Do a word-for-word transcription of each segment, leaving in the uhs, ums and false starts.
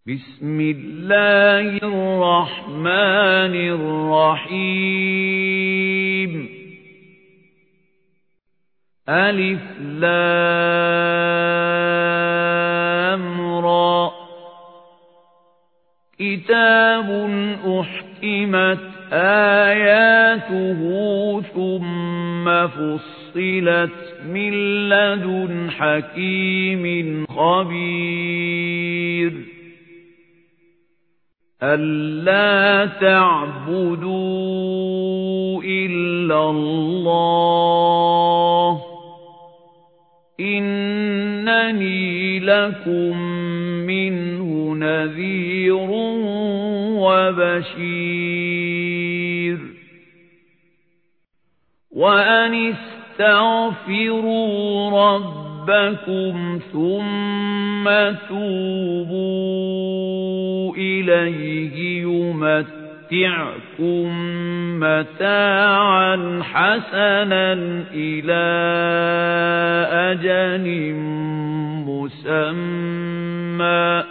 بسم الله الرحمن الرحيم ألف لام را كتاب أحكمت آياته ثم فصلت من لدن حكيم خبير ألا تعبدوا إلا الله إنني لكم منه نذير وبشير وأن استغفروا ربكم ثم توبوا إليه يمتعكم متاعا حسنا إلى أجل مسمى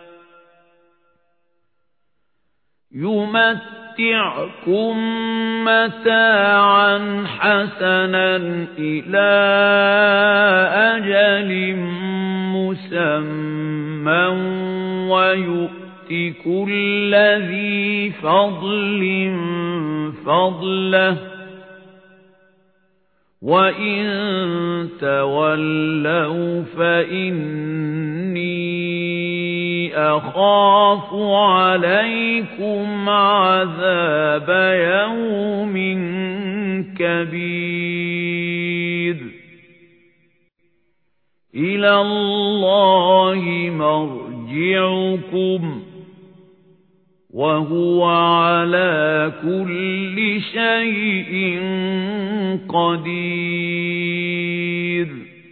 يمتعكم متاعا حسنا إلى أجل مسمى ويؤتي كل ذي فضل فضله وإن تولوا فإني أخاف عليكم عذاب يوم كبير إلى الله مرجعكم وهو على كل شيء قدير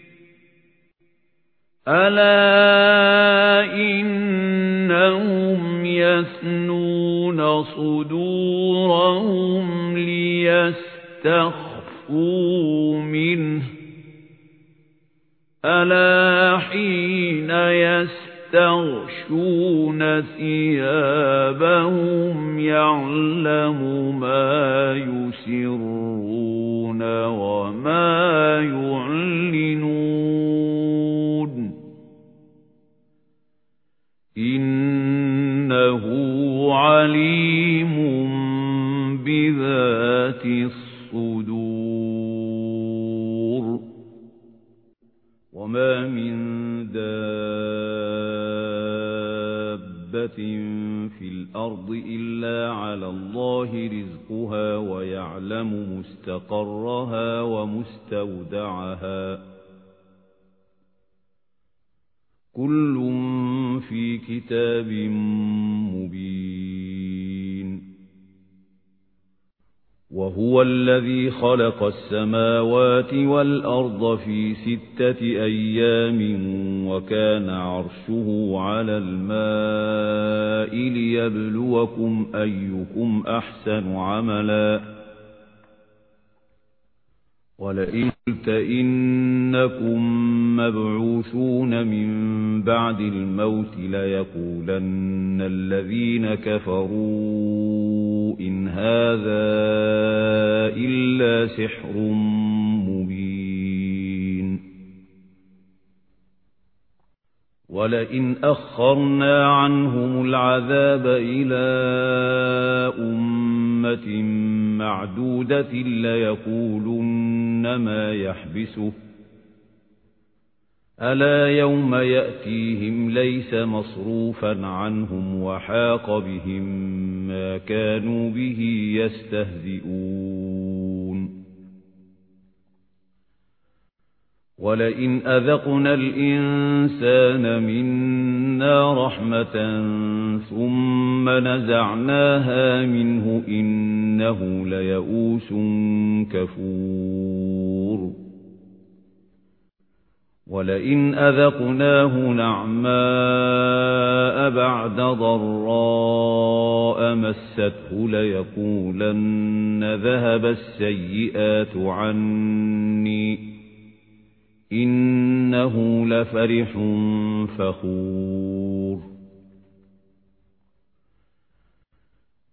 ألا إنهم يثنون صدورهم ليستخفوا منه ألا حين يستغشون ثيابهم يعلم ما يسرون وما يعلنون إنه عليم بذات الصدور وما من دابة في الأرض إلا على الله رزقها ويعلم مستقرها ومستودعها كل في كتاب مبين وهو الذي خلق السماوات والأرض في ستة أيام وكان عرشه على الماء ليبلوكم أيكم أحسن عملا ولئن قلت إنكم مبعوثون من بعد الموت ليقولن الذين كفروا إن هذا إلا سحر مبين ولئن أخرنا عنهم العذاب إلى أمة معدودة ليقولن ما يحبسه ألا يوم يأتيهم ليس مصروفا عنهم وحاق بهم ما كانوا به يستهزئون ولئن أذقنا الإنسان منا رحمة ثم نزعناها منه إنه ليئوس كفور ولئن أذقناه نعماء بعد ضراء مسته ليقولن ذهب السيئات عني إنه لفرح فخور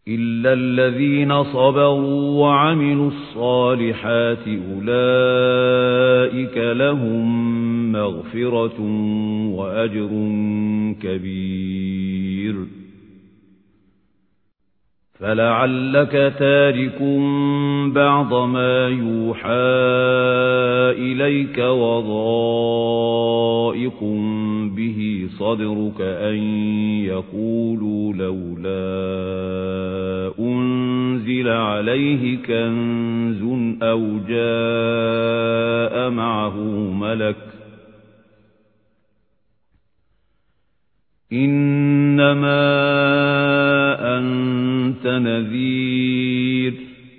إلا الذين صبروا وعملوا الصالحات أولئك لهم مغفرة وأجر كبير فلعلك تارك بعض ما يوحى إليك وضائق به صدرك أن يقولوا لولا أنزل عليه كنز أو جاء معه ملك إنما أنت نذير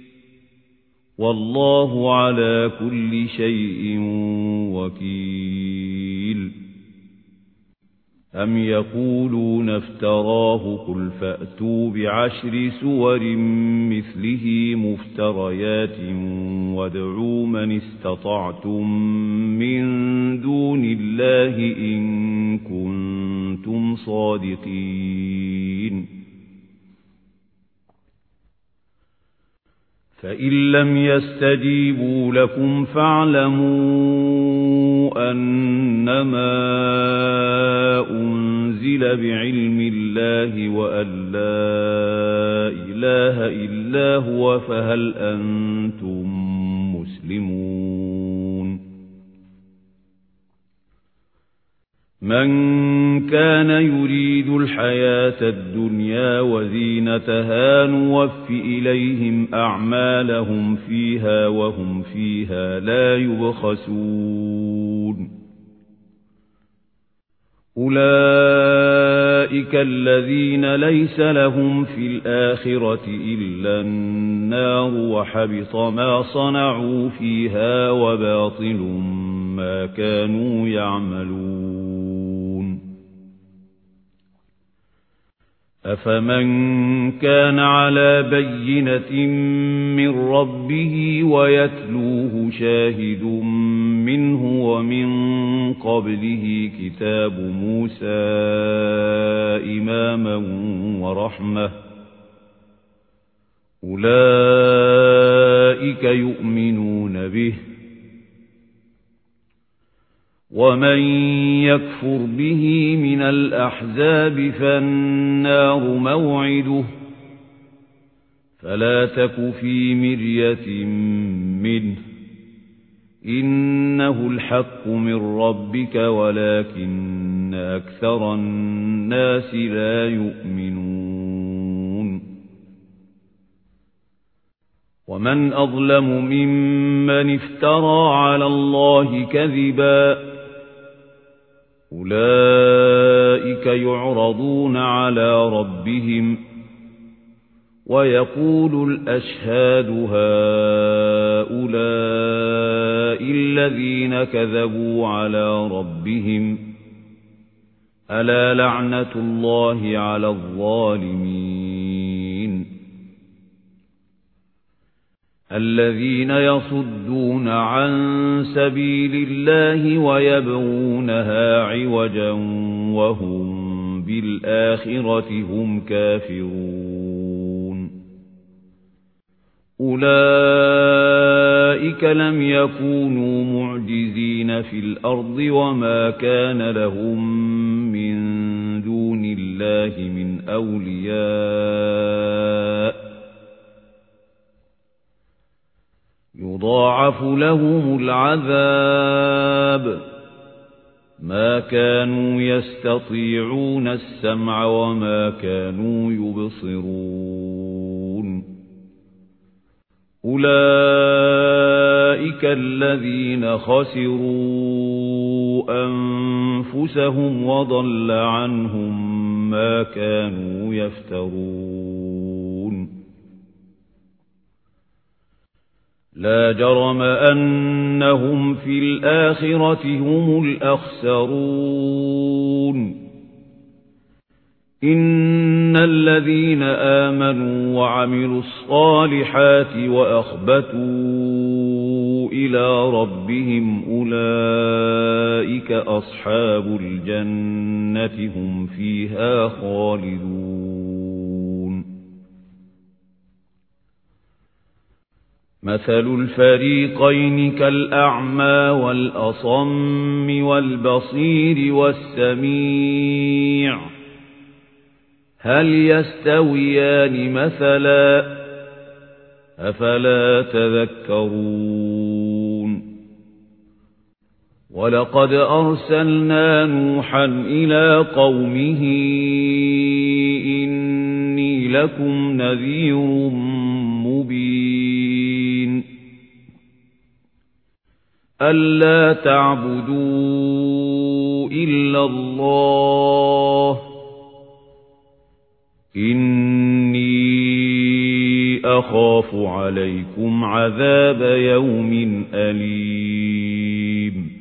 والله على كل شيء وكيل أم يقولون افتراه قل فأتوا بعشر سور مثله مفتريات وادعوا من استطعتم من دون الله إن كنتم صادقين فإن لم يستجيبوا لكم فاعلموا أنما أنزل بعلم الله وأن لا إله إلا هو فهل أنتم مسلمون من كان يريد الحياة الدنيا وزينتها نوف إليهم أعمالهم فيها وهم فيها لا يبخسون أولئك الذين ليس لهم في الآخرة إلا النار وحبط ما صنعوا فيها وباطل ما كانوا يعملون أفمن كان على بينة من ربه ويتلوه شاهد منه ومن قبله كتاب موسى إماما ورحمة أولئك يؤمنون به ومن يكفر به من الأحزاب فالنار موعده فلا تك في مرية منه إنه الحق من ربك ولكن أكثر الناس لا يؤمنون ومن أظلم ممن افترى على الله كذبا أولئك يعرضون على ربهم ويقول الأشهاد هؤلاء الذين كذبوا على ربهم ألا لعنة الله على الظالمين الذين يصدون عن سبيل الله ويبغونها عوجا وهم بالآخرة هم كافرون أولئك لم يكونوا معجزين في الأرض وما كان لهم من دون الله من أولياء يضاعف لهم العذاب ما كانوا يستطيعون السمع وما كانوا يبصرون أولئك الذين خسروا أنفسهم وضل عنهم ما كانوا يفترون لا جرم أنهم في الآخرة هم الأخسرون إن الذين آمنوا وعملوا الصالحات وأخبتوا إلى ربهم أولئك أصحاب الجنة هم فيها خالدون مثل الفريقين كالأعمى والأصم والبصير والسميع هل يستويان مثلا أفلا تذكرون ولقد أرسلنا نوحا إلى قومه إني لكم نذير مبين ألا تعبدوا إلا الله إني أخاف عليكم عذاب يوم أليم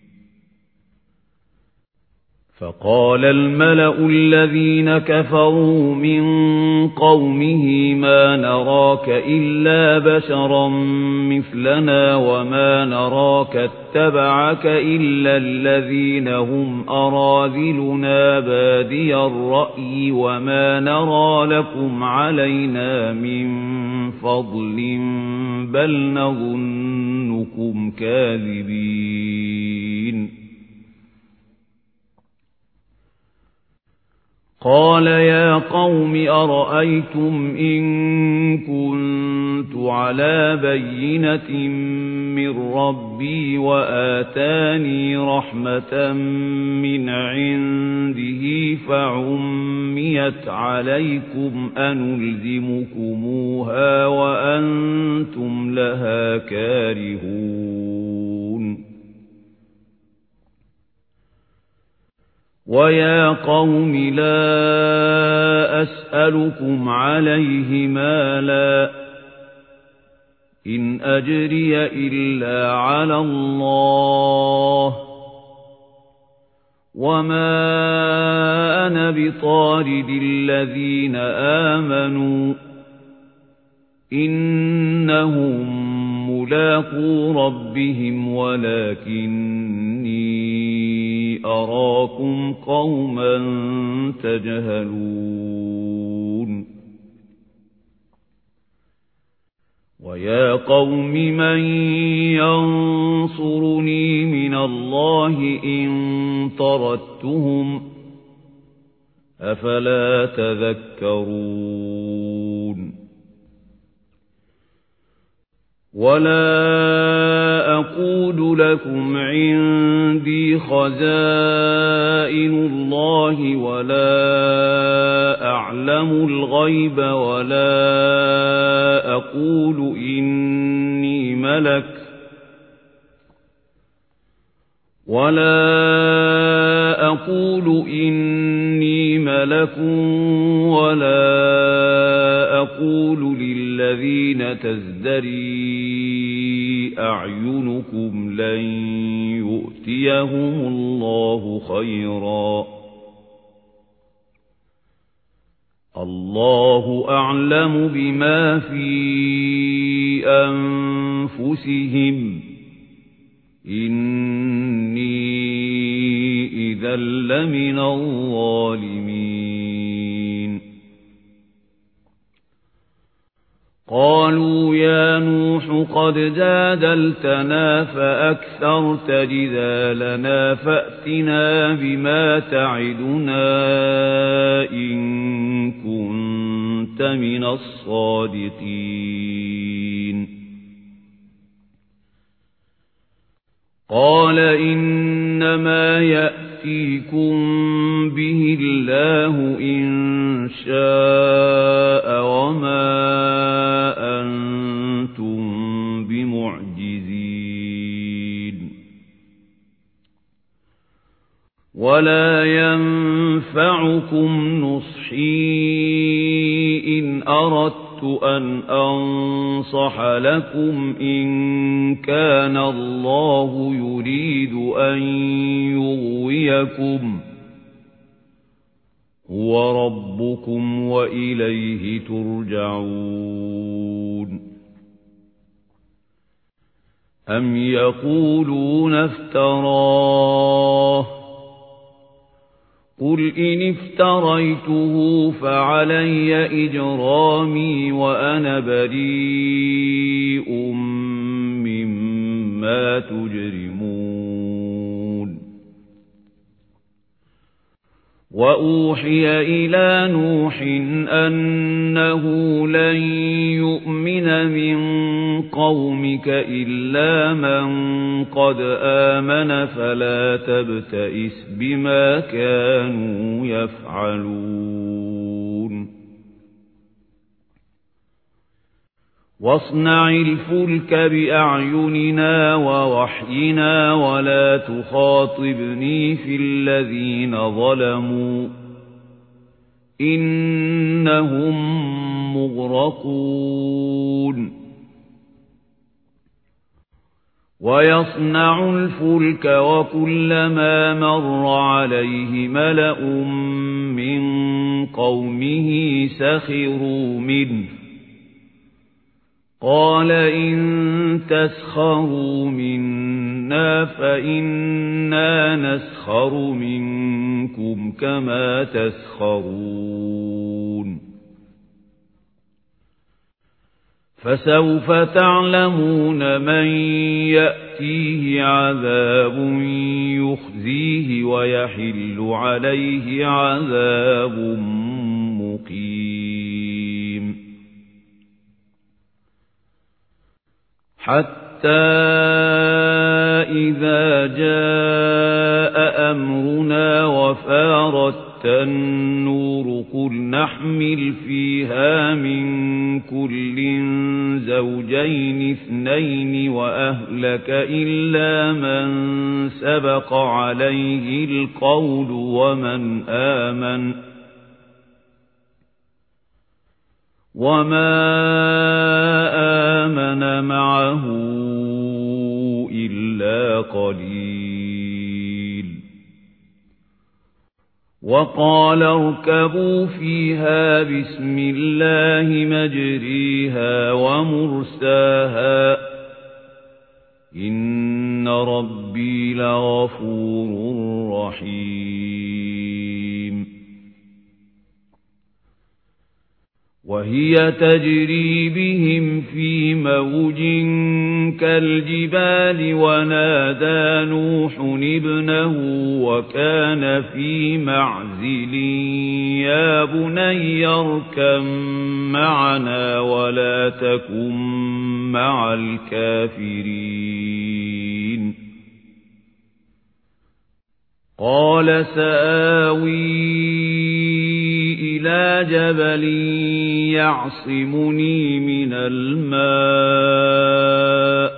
فقال الملأ الذين كفروا من قومه ما نراك إلا بشرا مثلنا وما نراك اتبعك إلا الذين هم أراذلنا بادي الرأي وما نرى لكم علينا من فضل بل نظنكم كاذبين قال يا قوم أرأيتم إن كنت على بينة من ربي وآتاني رحمة من عنده فعميت عليكم أنلزمكموها وأنتم لها كارهون ويا قوم لا أسألكم عليه مالا إن أجري إلا على الله وما أنا بطارد الذين آمنوا إنهم ملاقو ربهم ولكني أراكم قوما تجهلون ويا قوم من ينصرني من الله إن طردتهم أفلا تذكرون ولا أقول لكم عندي خزائن الله ولا أعلم الغيب ولا أقول إني ملك ولا أقول إني ملك ولا أقول للذين تزدري أعينكم لن يؤتيهم الله خيرا الله أعلم بما في أنفسهم إني إذا لمن الظالمين قالوا يا نوح قد جادلتنا فأكثرت جدالنا فأتنا بما تعدنا إن كنت من الصادقين قال إنما يأتيكم به الله إن شاء وما أنتم بمعجزين ولا ينفعكم نصحي إن أردت أن أنصح لكم إن كان الله يريد أن يغويكم هو ربكم وإليه ترجعون أم يقولون افتراه قُلْ إِنِ افْتَرَيْتُهُ فَعَلَيَّ إِجْرَامِي وَأَنَا بَرِيءٌ مِّمَّا تُجْرِمُونَ وَأُوحِيَ إِلَى نُوحٍ أَنَّهُ لَن يُؤْمِنَ مِن قَوْمِكَ إِلَّا مَن قَدْ آمَنَ فَلَا تَبْتَئِسْ بِمَا كَانُوا يَفْعَلُونَ وَاصْنَعِ الْفُلْكَ بِأَعْيُنِنَا وَوَحْيِنَا وَلَا تُخَاطِبْنِي فِي الَّذِينَ ظَلَمُوا إِنَّهُمْ مُغْرَقُونَ وَيَصْنَعُ الْفُلْكَ وَكُلَّمَا مَرَّ عَلَيْهِ مَلَأٌ مِّن قَوْمِهِ سَخِرُوا مِنْهُ قَالَ إِن تَسْخَرُوا مِنَّا فَإِنَّا نَسْخَرُ مِنكُمْ كَمَا تَسْخَرُونَ فَسَوْفَ تَعْلَمُونَ مَن يَأْتِيهِ عَذَابٌ يُخْزِيهِ وَيَحِلُّ عَلَيْهِ عَذَابٌ مُّقِيمٌ حَتَّى إِذَا جَاءَ أَمْرُنَا وَفَارَتِ النُّورُ قُلْ نَحْمِلُ فِيهَا مِن كُلٍّ زَوْجَيْنِ اثْنَيْنِ وَأَهْلَكَ إِلَّا مَن سَبَقَ عَلَيْهِ الْقَوْلُ وَمَنْ آمَنَ وَمَا آمَنَ مَعَهُ إِلَّا قَلِيلٌ وَقَالَ ارْكَبُوا فِيهَا بِسْمِ اللَّهِ مَجْرِيهَا وَمُرْسَاهَا إِنَّ رَبِّي لَغَفُورٌ رَّحِيمٌ وَهِيَ تَجْرِي بِهِمْ فِي مَوْجٍ كَالْجِبَالِ وَنَادَى نُوحٌ ابْنَهُ وَكَانَ فِي مَعْزِلٍ يَا بُنَيَّ ارْكَب مَّعَنَا وَلَا تَكُن مَّعَ الْكَافِرِينَ قَالَ سَآوِي إِلَى جَبَلٍ يَعْصِمُنِي مِنَ الْمَاءِ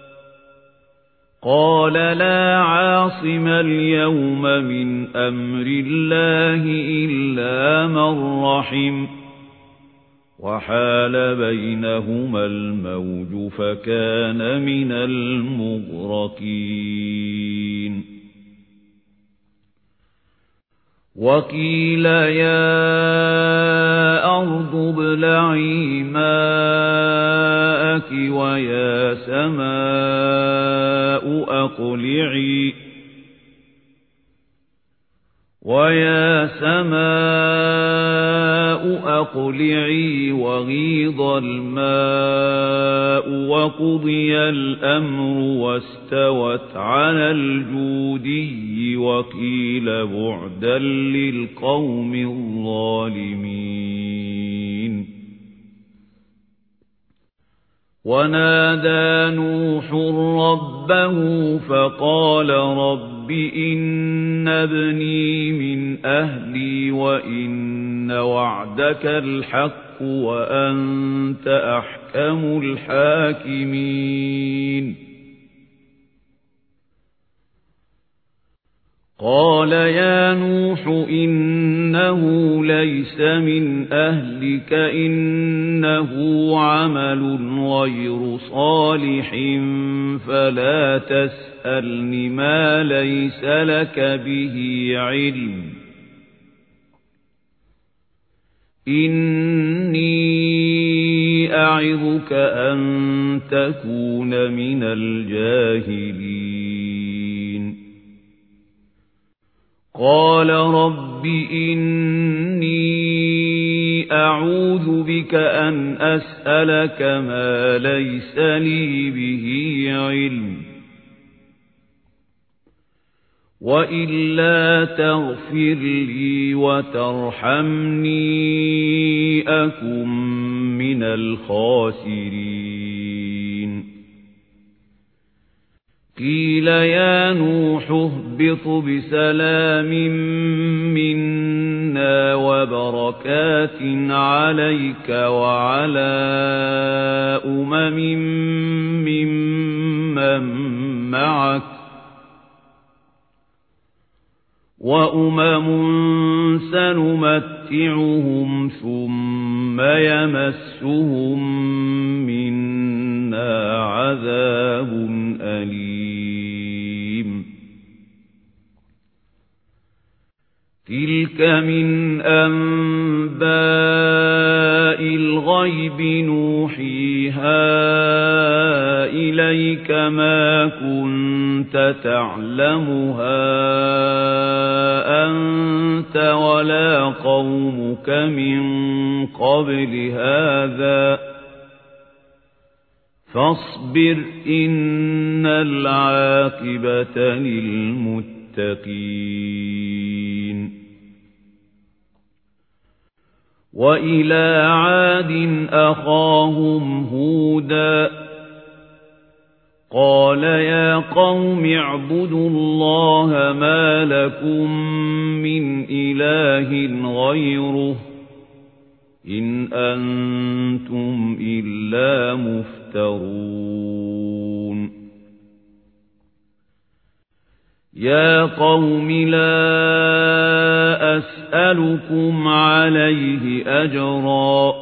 قَالَ لَا عَاصِمَ الْيَوْمَ مِنْ أَمْرِ اللَّهِ إِلَّا مَن رَّحِمَ وَحَالَ بَيْنَهُمَا الْمَوْجُ فَكَانَ مِنَ الْمُغْرَقِينَ وَقِيلَ يَا أَرْضُ ابْلَعِي مَاءَكِ وَيَا سَمَاءُ أَقْلِعِي وَيَا سَمَاءُ أَقْلِعِي وَغِيضَ الْمَاءُ وَقُضِيَ الْأَمْرُ وَاسْتَوَتْ عَلَى الْجُودِيِّ وَقِيلَ بُعْدًا لِلْقَوْمِ الظَّالِمِينَ وَنَادَى نُوحٌ رَبَّهُ فَقَالَ رَبِّ إِنَّ ابْنِي مِنْ أَهْلِي وَإِنَّ وَعْدَكَ الْحَقُّ وَأَنْتَ أَحْكَمُ الْحَاكِمِينَ قَالَ يَا نُوحُ إِنَّهُ لَيْسَ مِنْ أَهْلِكَ إِنَّهُ عَمَلٌ غَيْرُ صَالِحٍ فَلَا تَسْأَلْنِ مَا لَيْسَ لَكَ بِهِ عِلْمٌ إِنِّي أَعِظُكَ أَن تَكُونَ مِنَ الْجَاهِلِينَ قَالَ رَبِّ رب إني أعوذ بك أن أسألك ما ليس لي به علم وإلا تغفر لي وترحمني أكن من الخاسرين قيل يا نوح اهبط بسلام منا وبركات عليك وعلى أمم ممن معك وأمم سنمتعهم ثم يمسهم منا عذاب أليم تلك من أنباء الغيب نوحيها إليك ما كنت تعلمها أنت ولا قومك من قبل هذا فاصبر إن العاقبة للمتقين وإلى عاد أخاهم هودا قال يا قوم اعبدوا الله ما لكم من إله غيره إن أنتم إلا مفترون يا قوم لا أسألكم عليه أجرا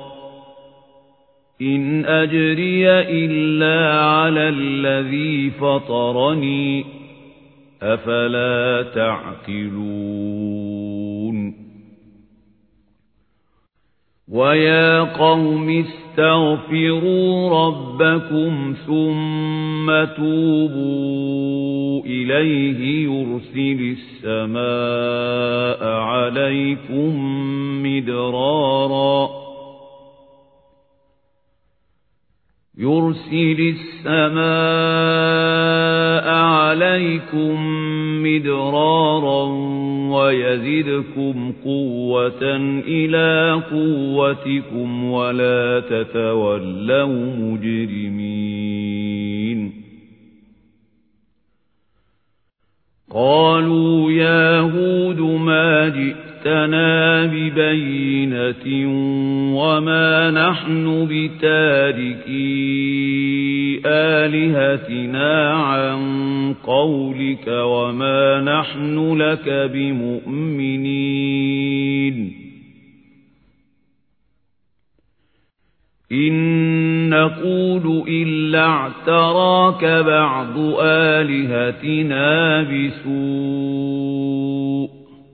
إن أجري إلا على الذي فطرني أفلا تعقلون ويا قوم استغفروا ربكم ثم توبوا إليه يرسل السماء عليكم مدرارا يرسل السماء عليكم مدرارا ويزدكم قوة إلى قوتكم ولا تتولوا مجرمين قالوا يا هود ما جئتنا ببينة وما نحن بتاركي آلهتنا عن قولك وما نحن لك بمؤمنين إن نقول إلا اعتراك بعض آلهتنا بسوء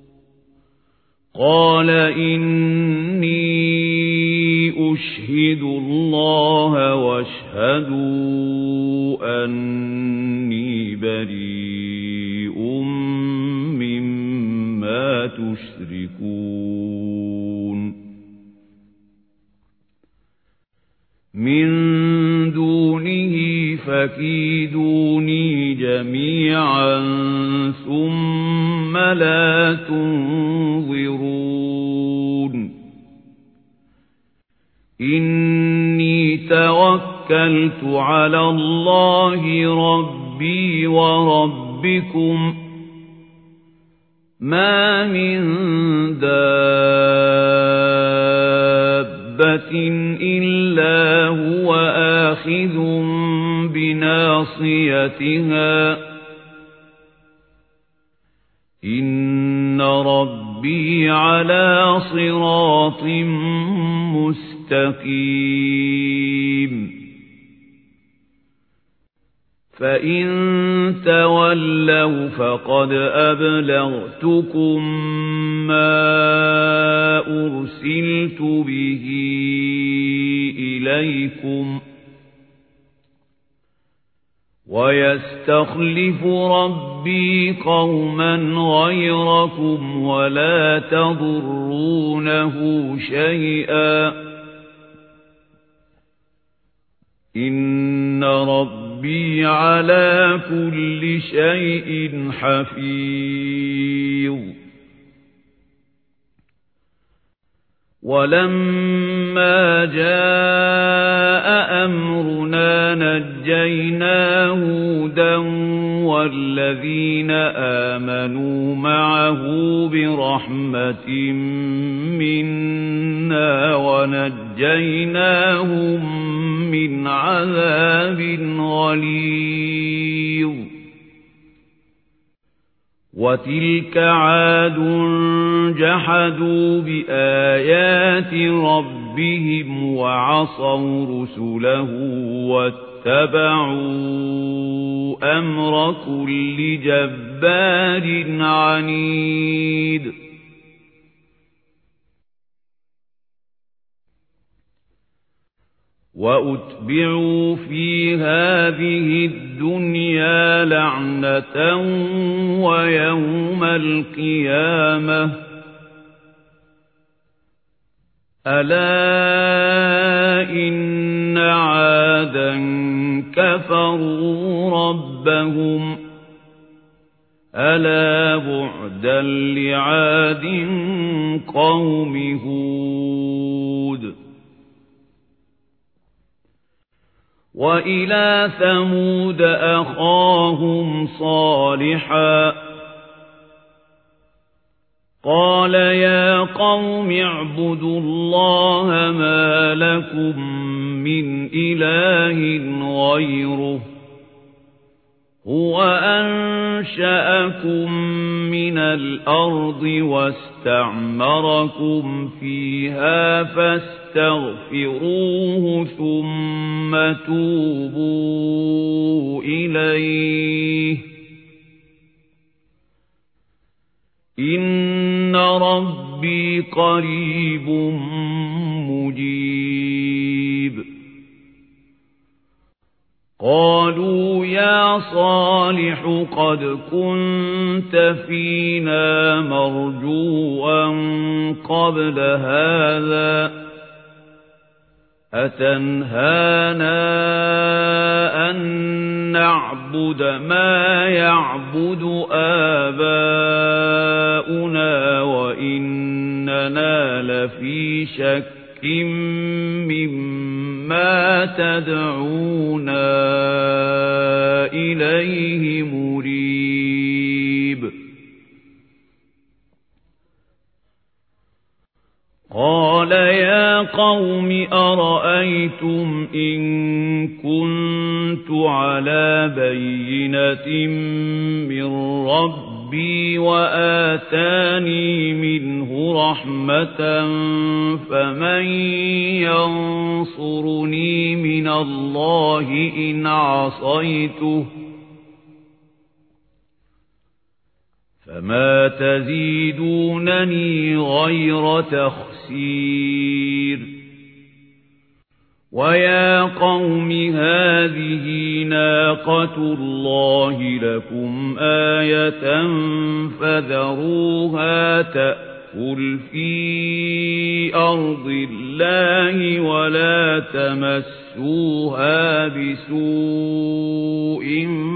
قال إني أشهد الله واشهدوا أني بريء مما تشركون من دونه فكيدوني جميعا ثم لا تنظرون إني توكلت على الله ربي وربكم ما من دابة إلا هو آخذ بناصيتها إن ربي على صراط مستقيم فإن تولوا فقد أبلغتكم ما أرسلت به إليكم ويستخلف ربي قوما غيركم ولا تضرونه شيئا إن ربي على كل شيء حفيظ. ولما جاء أمرنا نجينا هودا والذين آمنوا معه برحمة منا ونجيناهم من عذاب غليظ. وتلك عاد جحدوا بآيات ربهم وعصوا رسله واتبعوا أمر كل جبار عنيد. وأتبعوا في هذه الدنيا لعنة ويوم القيامة ألا إن عادا كفروا ربهم ألا بعدا لعاد قوم هود. وإلى ثمود أخاهم صالحا قال يا قوم اعبدوا الله ما لكم من إله غيره هو أنشأكم من الأرض واستعمركم فيها فاستغفروه ثم توبوا إليه إن ربي قريب مجيب. قالوا يا صالح قد كنت فينا مرجوا قبل هذا أتنهانا أن نعبد ما يعبد آباؤنا وإننا لفي شك مما تدعونا إليه مريب. قال يا قوم أرأيتم إن كنت على بينة من ربي وآتاني منه رحمة فمن ينصرني من الله إن عصيته فما تزيدونني غير تخسير. ويا قوم هذه ناقة الله لكم آية فذروها تأكل في أرض الله ولا تمسوها بسوء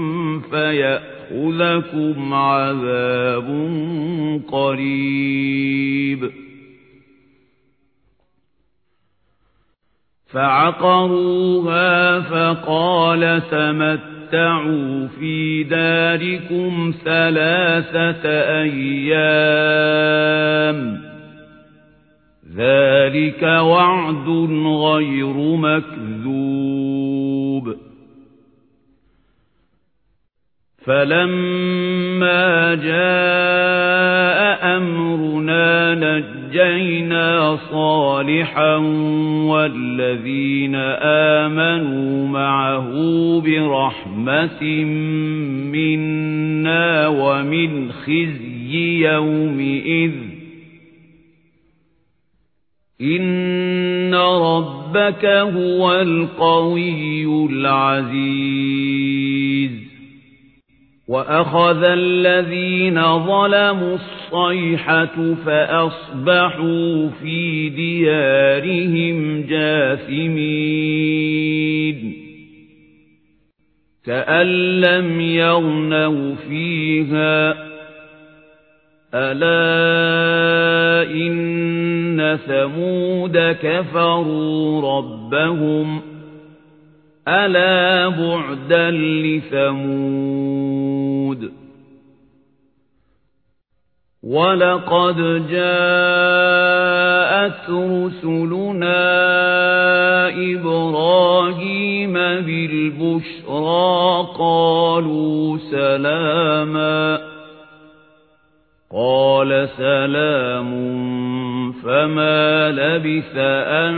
فيأخذكم عذاب قريب. فعقروها فقال تمتعوا في داركم ثلاثة أيام ذلك وعد غير مكذوب. فلما جاء أمرنا نجينا صالحا والذين آمنوا معه برحمة منا ومن خزي يومئذ إن ربك هو القوي العزيز. وأخذ الذين ظلموا الصيحة فأصبحوا في ديارهم جاثمين كأن لم يغنوا فيها ألا إن ثمود كفروا ربهم ألا بعدا لثمود ولقد جاءت رسلنا إبراهيم بالبشرى قالوا سلاما قال سلام فما لبث أن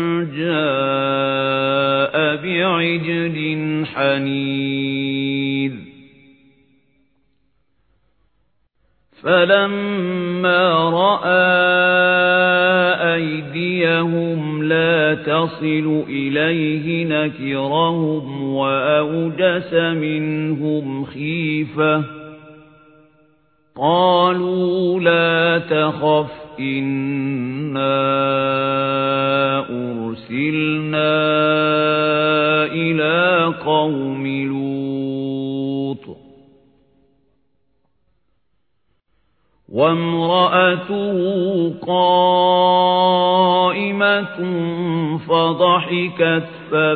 جاء بعجل حنيذ فلما رأى أيديهم لا تصل إليه نكرهم وأوجس منهم خيفة قالوا لا تخف إنا أرسلنا إلى قوم لوط وامرأته قائمة فضحكت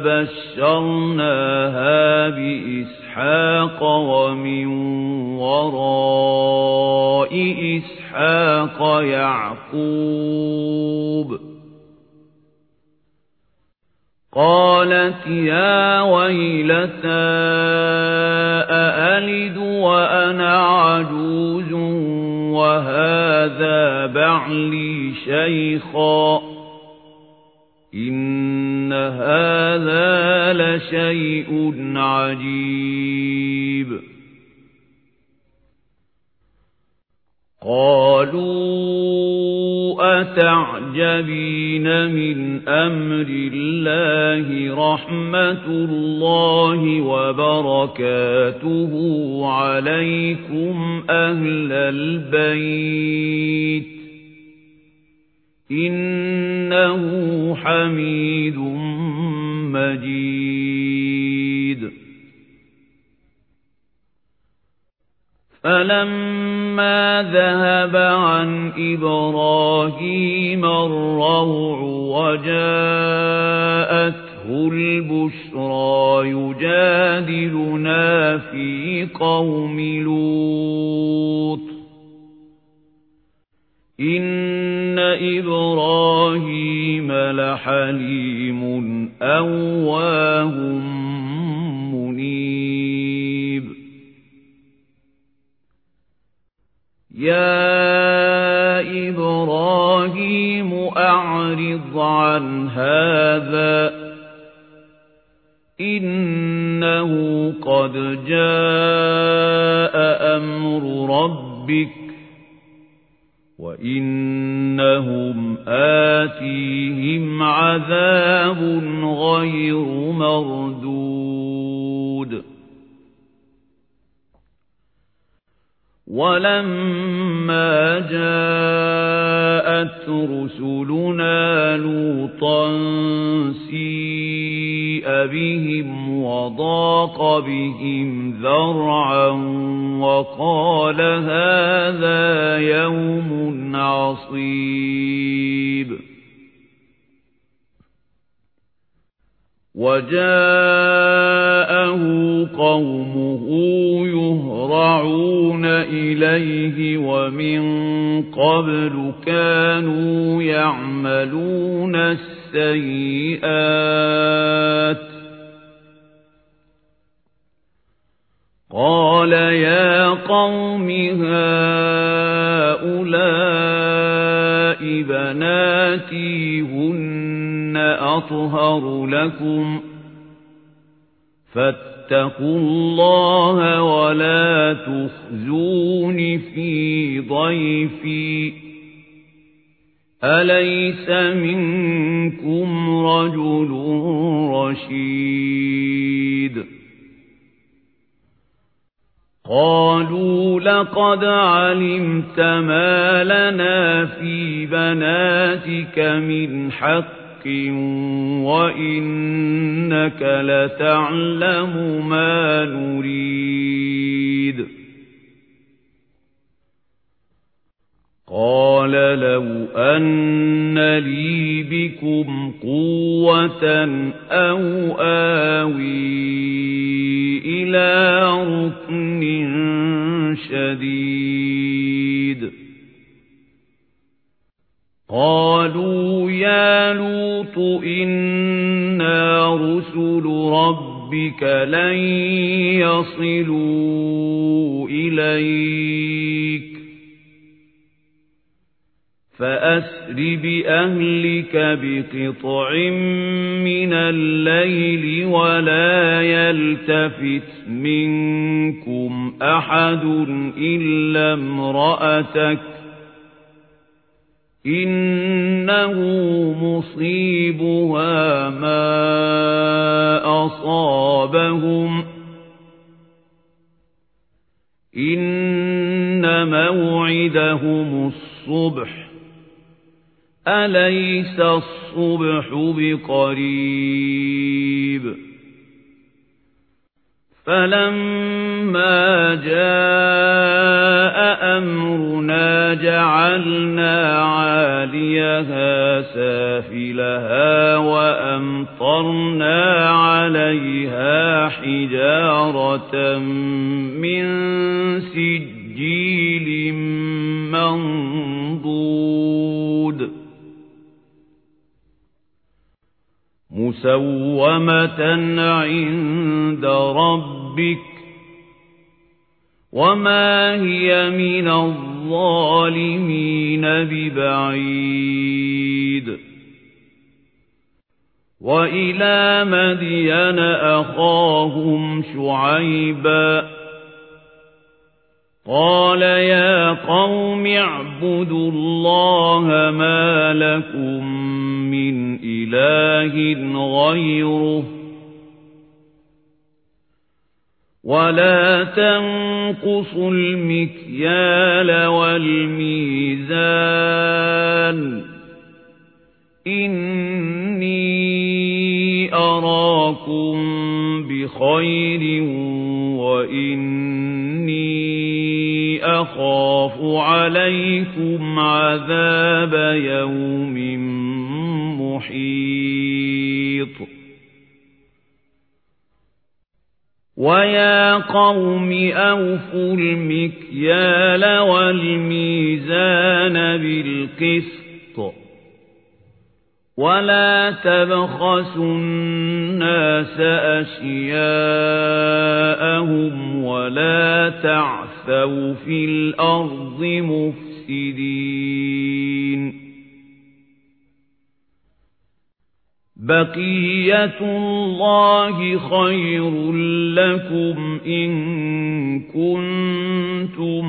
فبشرناها بإسحاق ومن وراء إسحاق يعقوب قالت يا ويلتى أألد وأنا عجوز وهذا بعلي شيخا إن هذا لشيء عجيب قالوا أتعجبين من أمر الله رحمة الله وبركاته عليكم أهل البيت إنه حميد مجيد فلما ذهب عن إبراهيم الروع وجاءته البشرى يجادلنا في قوم لوط إن إبراهيم لحليم أواه منيب يا إبراهيم أعرض عن هذا إنه قد جاء أمر ربك وإنهم آتيهم عذاب غير مردود ولما جاءت رسلنا لوطا سيء بهم وضاق بهم ذرعا وقال هذا يوم عصيب وجاءه قومه يهرعون إليه ومن قبل كانوا يعملون السيئات قال يا قوم هؤلاء بناتي هن أطهر لكم فاتقوا الله ولا تخزون في ضيفي أليس منكم رجل رشيد قالوا لقد علمت ما لنا في بناتك من حق وإنك لتعلم ما نريد قال لو أن لي بكم قوة أو آوي إلى ركن شديد قالوا يا لوط إنا رسل ربك لن يصلوا إليك فأسر بأهلك بقطع من الليل ولا يلتفت منكم أحد إلا امرأتك إنه مصيبها ما أصابهم إن موعدهم الصبح أليس الصبح بقريب فلما جاء أمرنا جعلنا عاليها سافلها وأمطرنا عليها حجارة من سجيل منضود مسومة عند ربك وما هي من الظالمين ببعيد وإلى مدين أخاهم شعيبا قال يا قوم اعبدوا الله ما لكم من إله غيره ولا تنقصوا المكيال والميزان إني أراكم بخير وإني أخاف عليكم عذاب يوم محيط ويا قوم أوفوا المكيال والميزان بالقسط ولا تبخسوا الناس أشياءهم ولا تعثوا في الأرض مفسدين بقية الله خير لكم إن كنتم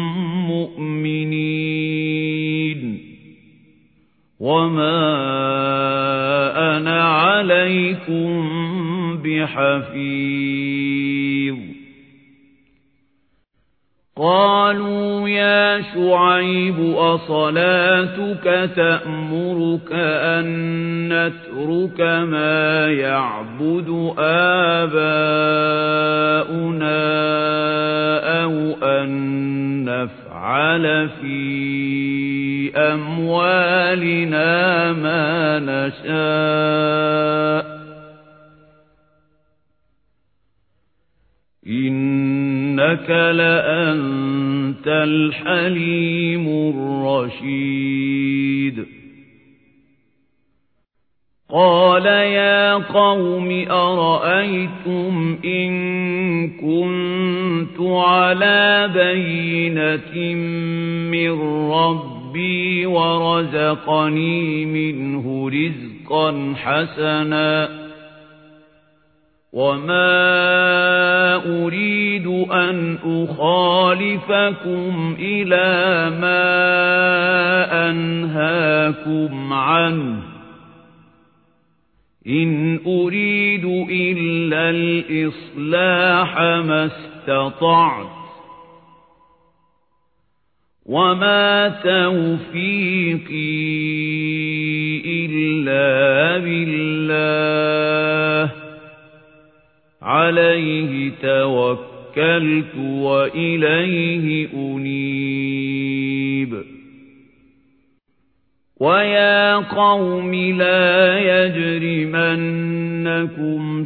مؤمنين وما أنا عليكم بحفيظ قالوا يا شعيب أصلاتك تأمرك أن نترك ما يعبد آباؤنا أو أن نفعل في أموالنا ما نشاء إنك لأنت الحليم الرشيد قال يا قوم أرأيتم إن كنت على بينة من ربي ورزقني منه رزقا حسنا وما أريد أن أخالفكم إلى ما أنهاكم عنه إن أريد إلا الإصلاح ما استطعت وما توفيقي إلا بالله عليه توكلت وإليه أنيب ويا قوم لا يجرمنكم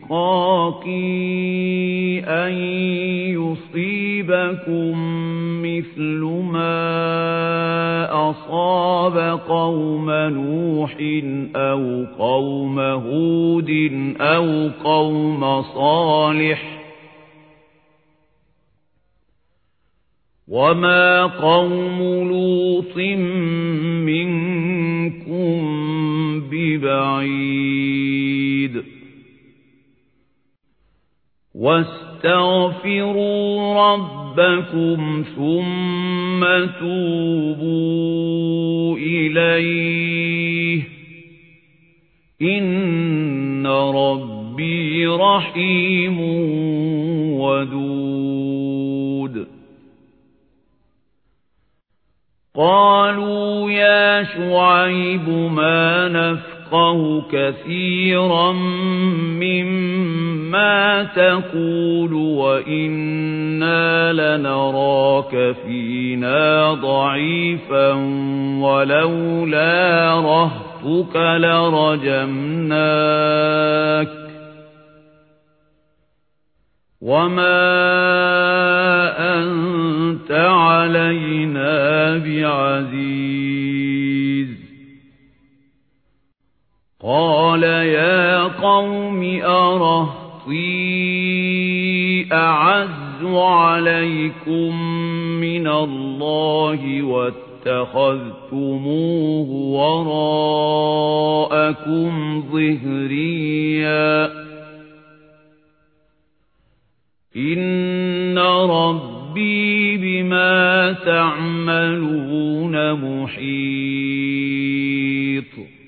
شقاقي أن يصيبكم مثل ما أصاب قوم نوح أو قوم هود أو قوم صالح وما قوم لوط منكم ببعيد واستغفروا ربكم ثم توبوا إليه إن ربي رحيم ودود قالوا يا شعيب ما نفقه كثيرا مما تقول وإنا لنراك فينا ضعيفا ولولا رهطك لرجمناك وما أنت علينا بعزيز قال يا قوم أرهطي أعز عليكم من الله واتخذتموه وراءكم ظهريا إن ربي بما تعملون محيط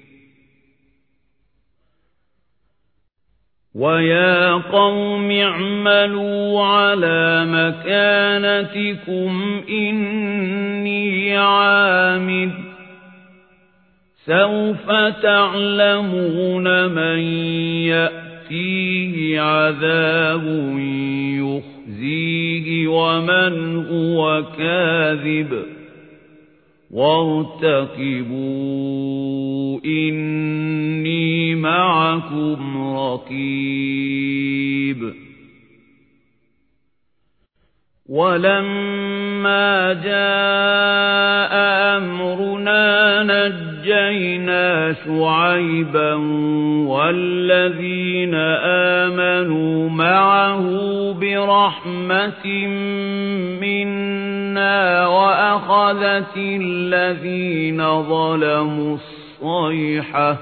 ويا قوم اعملوا على مكانتكم إني عامل سوف تعلمون من يأتيه عذاب يخزيه ومن هو كاذب وارتقبوا إني معكم رقيب ولما جاء أمرنا نجينا شعيبا والذين آمنوا معه برحمة منا وأخذت الذين ظلموا الصيحة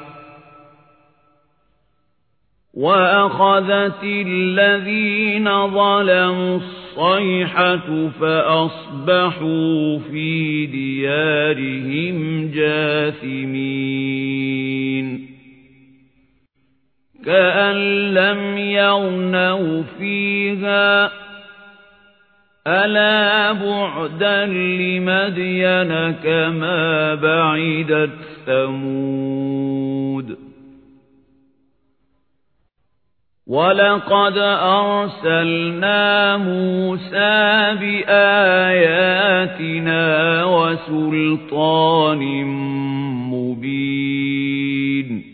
وأخذت الذين ظلموا الصيحة فأصبحوا في ديارهم جاثمين كأن لم يغنوا فيها ألا بعدا لمدين كما بعدت ثمود ولقد أرسلنا موسى بآياتنا وسلطان مبين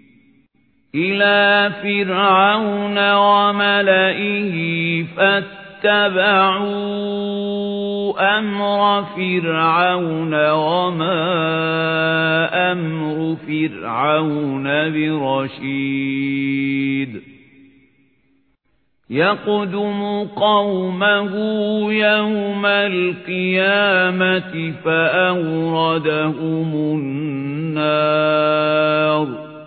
إلى فرعون وملئه فاتبعوا أمر فرعون وما أمر فرعون برشيد يقدم قومه يوم القيامة فأوردهم النار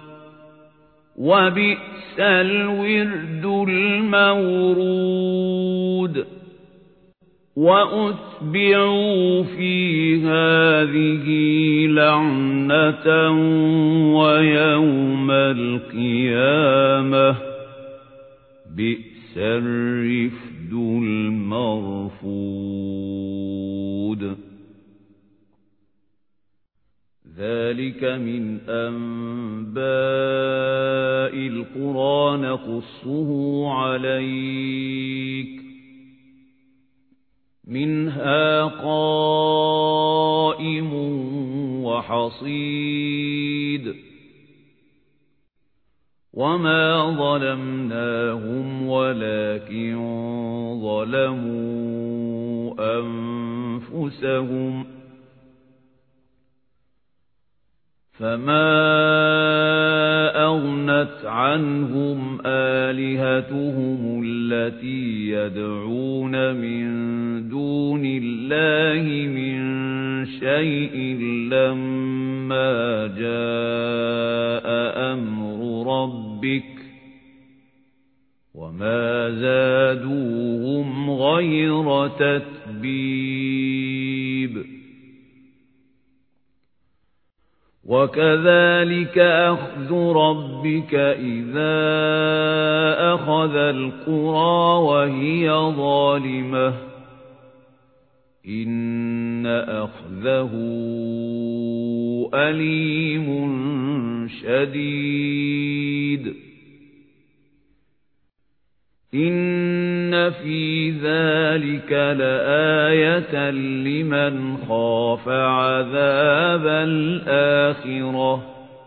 وبئس الورد المورود وأتبعوا في هذه لعنة ويوم القيامة بئس الرفد المرفود ذلك من أنباء القرى نقصه عليك منها قائم وحصيد وما ظلمناهم ولكن ظلموا أنفسهم فما أغنت عنهم آلهتهم التي يدعون من دون الله من شيء لما جاء أمر ربك وما زادوهم غير تتبيب وكذلك أخذ ربك إذا أخذ القرى وهي ظالمة إن أخذه أليم شديد إن في ذلك لآية لمن خاف عذاب الآخرة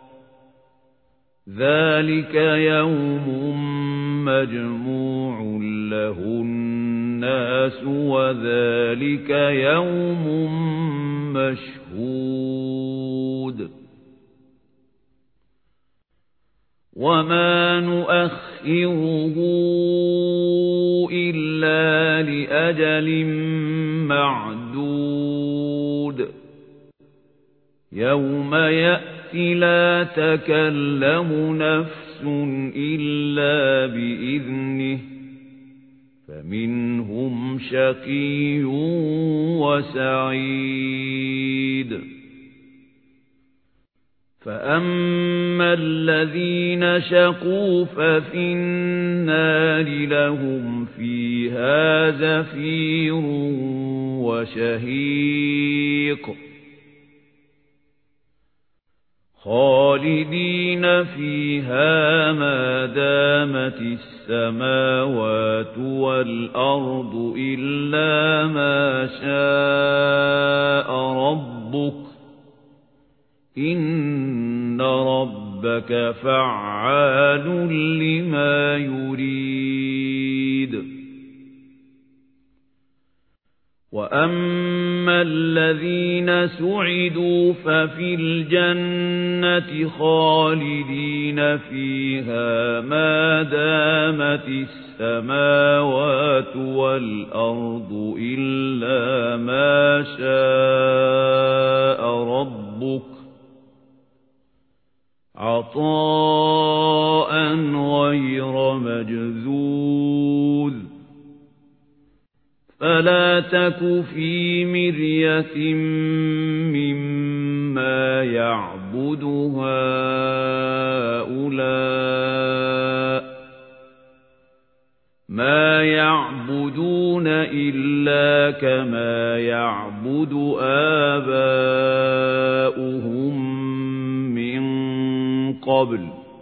ذلك يوم مجموع له الناس وذلك يوم مشهود وما نؤخره إلا لأجل معدود يوم يأتي لا تكلم نفس إلا بإذنه فمنهم شقي وسعيد فأما الذين شقوا ففي النار لهم فيها زفير وشهيق خالدين فيها ما دامت السماوات والأرض إلا ما شاء ربك إن ربك فعال لما يريد وأما الذين سعدوا ففي الجنة خالدين فيها ما دامت السماوات والأرض إلا ما شاء ربك عطاء غير مجذوذ فلا تك في مرية مما يعبد هؤلاء ما يعبدون إلا كما يعبد آباؤهم قبل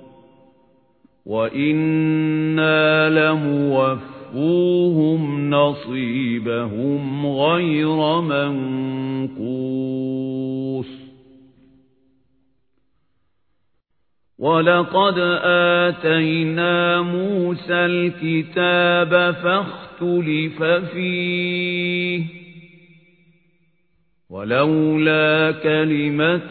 وإنا لموفوهم نصيبهم غير منقوص ولقد آتينا موسى الكتاب فاختلف فيه ولولا كلمة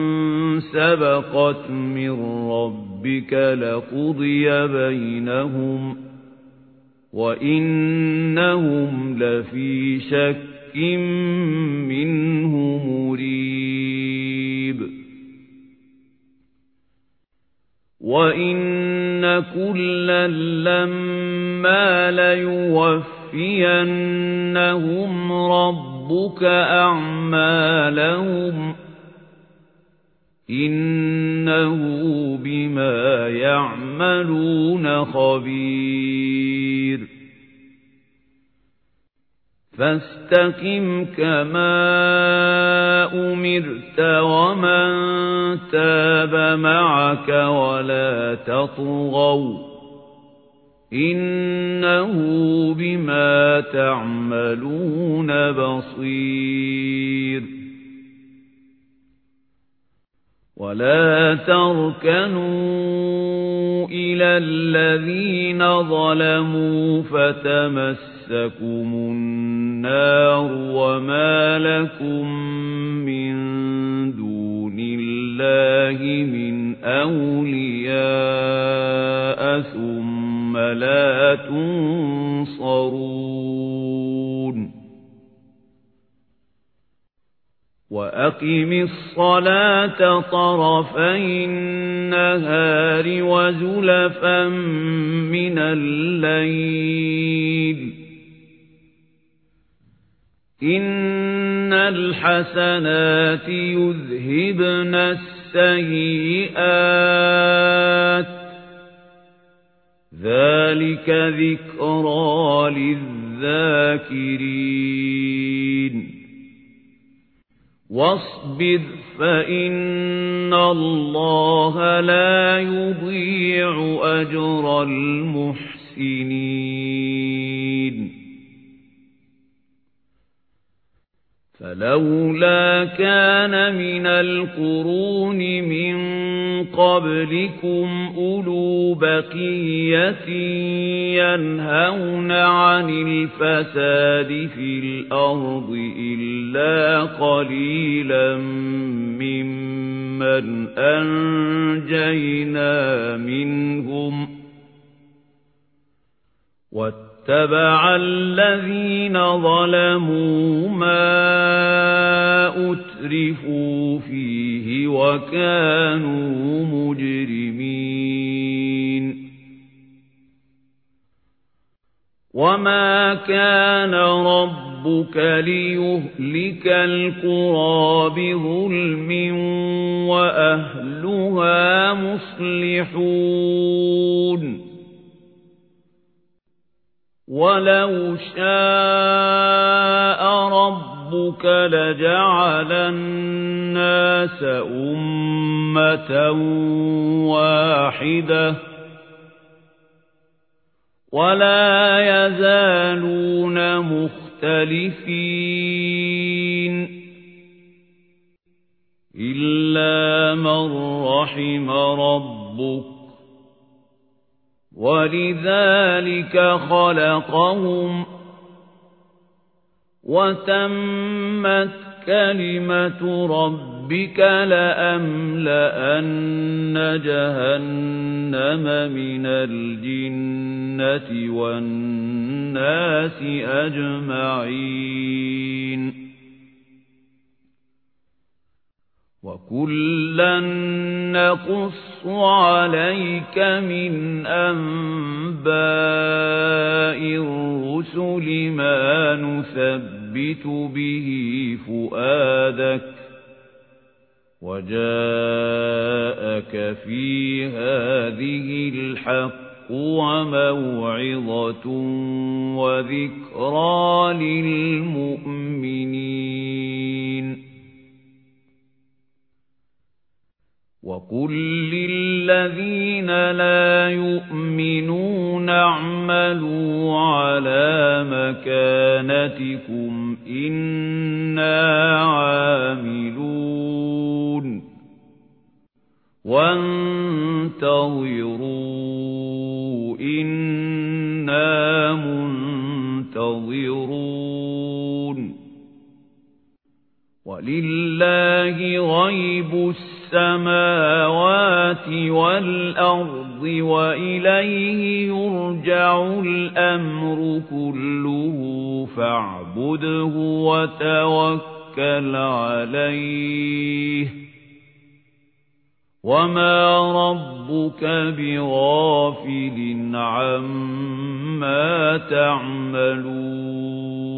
سبقت من ربك لقضي بينهم وإنهم لفي شك منه مريب وإن كلا لما ليوفينهم ربهم ربك أعمالهم إنه بما يعملون خبير فاستقم كما أمرت ومن تاب معك ولا تطغوا إنه بما تعملون بصير ولا تركنوا إلى الذين ظلموا فتمسكم النار وما لكم من دون الله من أولياء ثم لا تنصرون وأقم الصلاة طرفي النهار وزلفا من الليل إن الحسنات يذهبن السيئات ذلك ذكرى للذاكرين واصبر فإن الله لا يضيع أجر المحسنين فلولا كان من القرون من قبلكم أولو بقية ينهون عن الفساد في الأرض إلا قليلا ممن أنجينا منهم واتبع الذين ظلموا ما أترفوا فيه وكانوا مجرمين وما كان ربك ليهلك القرى بظلم وأهلها مصلحون ولو شاء ربك لجعل الناس أمة واحدة ولا يزالون مختلفين إلا من رحم ربك ولذلك خلقهم وتمت كلمة ربك لأملأن جهنم من الجنة والناس أجمعين وكلا نقص عليك من أنباء الرسل ما نثبت به فؤادك وجاءك في هذه الحق وموعظة وذكرى للمؤمنين وقل للذين لا يؤمنون اعملوا على مكانتكم إنا عاملون وانتظروا إنا منتظرون ولله غيب السماوات والأرض وإليه يرجع الأمر كله فاعبده وتوكل عليه وما ربك بغافل عما تعملون